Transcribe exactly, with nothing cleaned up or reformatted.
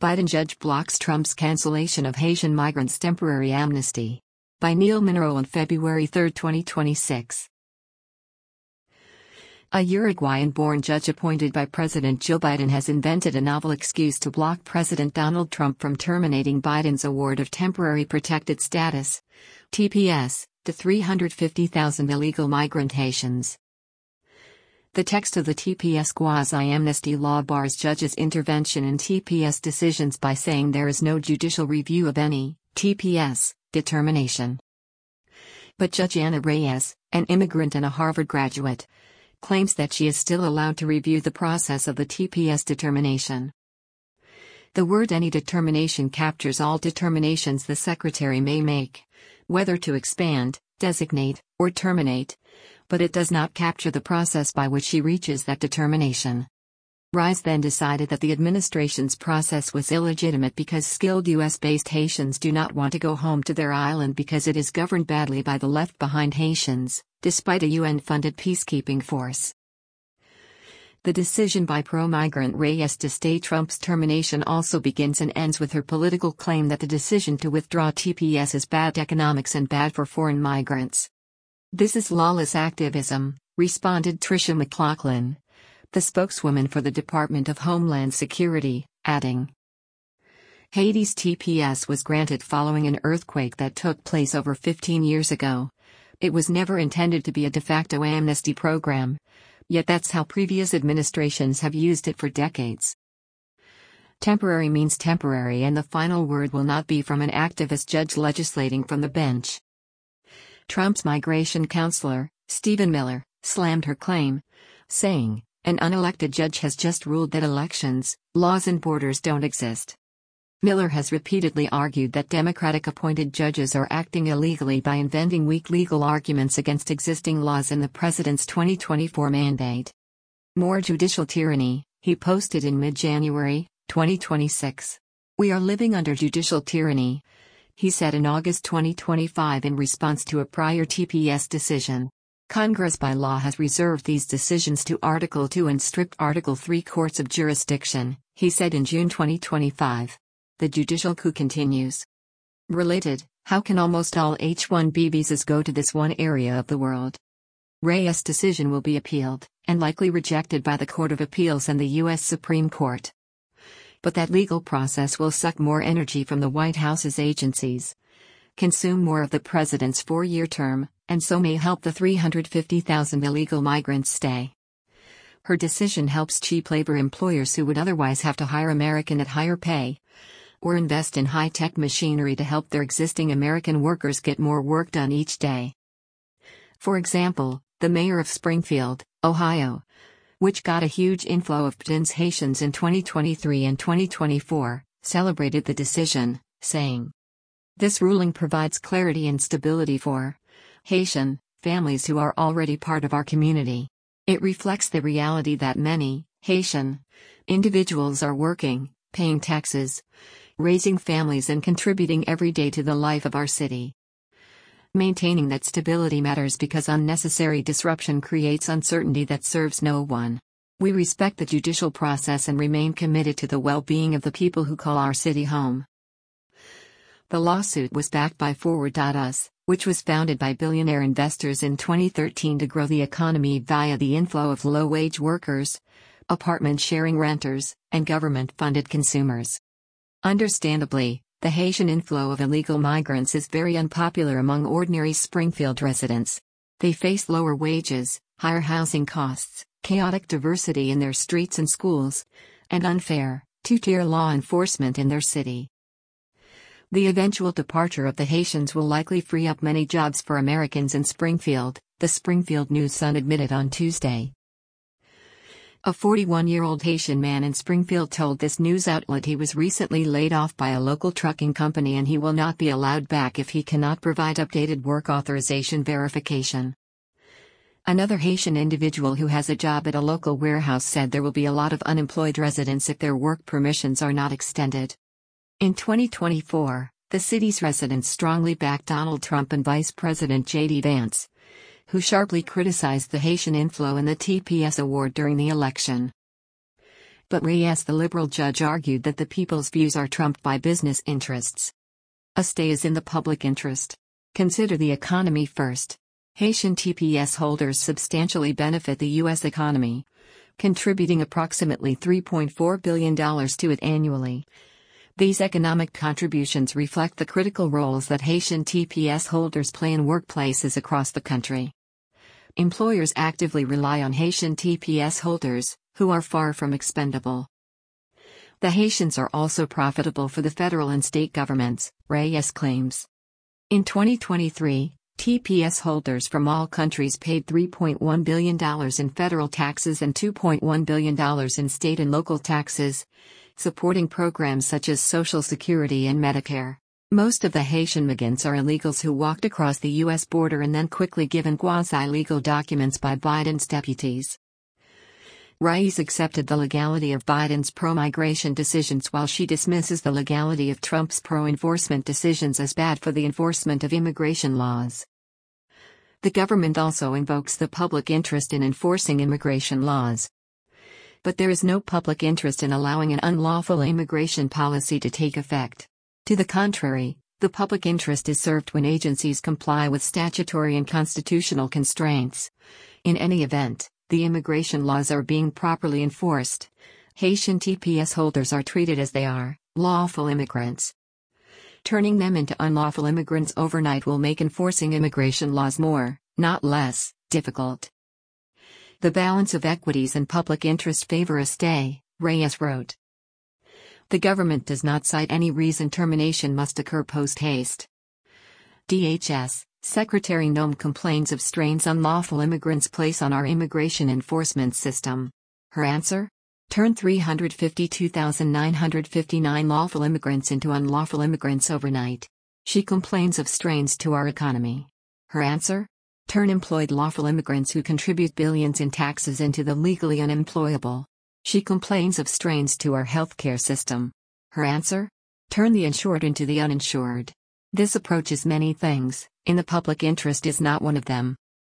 Biden judge blocks Trump's cancellation of Haitian migrants' temporary amnesty. By Neil Monroe on February third, twenty twenty-six. A Uruguayan-born judge appointed by President Joe Biden has invented a novel excuse to block President Donald Trump from terminating Biden's award of Temporary Protected Status, T P S, to three hundred fifty thousand illegal migrant Haitians. The text of the T P S quasi-amnesty law bars judges' intervention in T P S decisions by saying there is no judicial review of any T P S determination. But Judge Anna Reyes, an immigrant and a Harvard graduate, claims that she is still allowed to review the process of the T P S determination. The word any determination captures all determinations the Secretary may make, whether to expand, designate, or terminate, but it does not capture the process by which she reaches that determination. Reyes then decided that the administration's process was illegitimate because skilled U S-based Haitians do not want to go home to their island because it is governed badly by the left-behind Haitians, despite a U N-funded peacekeeping force. The decision by pro-migrant Reyes to stay Trump's termination also begins and ends with her political claim that the decision to withdraw T P S is bad economics and bad for foreign migrants. "This is lawless activism," responded Tricia McLaughlin, the spokeswoman for the Department of Homeland Security, adding, "Haiti's T P S was granted following an earthquake that took place over fifteen years ago. It was never intended to be a de facto amnesty program, yet that's how previous administrations have used it for decades." Temporary means temporary, and the final word will not be from an activist judge legislating from the bench. Trump's migration counselor, Stephen Miller, slammed her claim, saying, "An unelected judge has just ruled that elections, laws and borders don't exist." Miller has repeatedly argued that Democratic-appointed judges are acting illegally by inventing weak legal arguments against existing laws in the president's twenty twenty-four mandate. "More judicial tyranny," he posted in mid-January, twenty twenty-six. "We are living under judicial tyranny," he said in August twenty twenty-five in response to a prior T P S decision. "Congress by law has reserved these decisions to Article two and stripped Article three courts of jurisdiction," he said in June twenty twenty-five. The judicial coup continues. Related, how can almost all H one B visas go to this one area of the world? Reyes' decision will be appealed, and likely rejected by the Court of Appeals and the U S Supreme Court. But that legal process will suck more energy from the White House's agencies, consume more of the president's four-year term, and so may help the three hundred fifty thousand illegal migrants stay. Her decision helps cheap labor employers who would otherwise have to hire American at higher pay, or invest in high-tech machinery to help their existing American workers get more work done each day. For example, the mayor of Springfield, Ohio, which got a huge inflow of P'tins Haitians in twenty twenty-three and twenty twenty-four, celebrated the decision, saying, "This ruling provides clarity and stability for Haitian families who are already part of our community. It reflects the reality that many Haitian individuals are working, paying taxes, raising families and contributing every day to the life of our city. Maintaining that stability matters because unnecessary disruption creates uncertainty that serves no one. We respect the judicial process and remain committed to the well-being of the people who call our city home." The lawsuit was backed by Forward dot U S, which was founded by billionaire investors in twenty thirteen to grow the economy via the inflow of low-wage workers, apartment-sharing renters, and government-funded consumers. Understandably, the Haitian inflow of illegal migrants is very unpopular among ordinary Springfield residents. They face lower wages, higher housing costs, chaotic diversity in their streets and schools, and unfair, two-tier law enforcement in their city. The eventual departure of the Haitians will likely free up many jobs for Americans in Springfield, the Springfield News-Sun admitted on Tuesday. A forty-one-year-old Haitian man in Springfield told this news outlet he was recently laid off by a local trucking company and he will not be allowed back if he cannot provide updated work authorization verification. Another Haitian individual who has a job at a local warehouse said there will be a lot of unemployed residents if their work permissions are not extended. In twenty twenty-four, the city's residents strongly backed Donald Trump and Vice President J D Vance, who sharply criticized the Haitian inflow in the T P S award during the election. But Reyes, the liberal judge, argued that the people's views are trumped by business interests. A stay is in the public interest. Consider the economy first. Haitian T P S holders substantially benefit the U S economy, contributing approximately three point four billion dollars to it annually. These economic contributions reflect the critical roles that Haitian T P S holders play in workplaces across the country. Employers actively rely on Haitian T P S holders, who are far from expendable. The Haitians are also profitable for the federal and state governments, Reyes claims. In twenty twenty-three, T P S holders from all countries paid three point one billion dollars in federal taxes and two point one billion dollars in state and local taxes, supporting programs such as Social Security and Medicare. Most of the Haitian migrants are illegals who walked across the U S border and then quickly given quasi-legal documents by Biden's deputies. Reyes accepted the legality of Biden's pro-migration decisions while she dismisses the legality of Trump's pro-enforcement decisions as bad for the enforcement of immigration laws. The government also invokes the public interest in enforcing immigration laws. But there is no public interest in allowing an unlawful immigration policy to take effect. To the contrary, the public interest is served when agencies comply with statutory and constitutional constraints. In any event, the immigration laws are being properly enforced. Haitian T P S holders are treated as they are, lawful immigrants. Turning them into unlawful immigrants overnight will make enforcing immigration laws more, not less, difficult. The balance of equities and public interest favor a stay, Reyes wrote. The government does not cite any reason termination must occur post-haste. D H S Secretary Noem complains of strains unlawful immigrants place on our immigration enforcement system. Her answer? Turn three hundred fifty-two thousand nine hundred fifty-nine lawful immigrants into unlawful immigrants overnight. She complains of strains to our economy. Her answer? Turn employed lawful immigrants who contribute billions in taxes into the legally unemployable. She complains of strains to our healthcare system. Her answer? Turn the insured into the uninsured. This approach is many things, in the public interest is not one of them.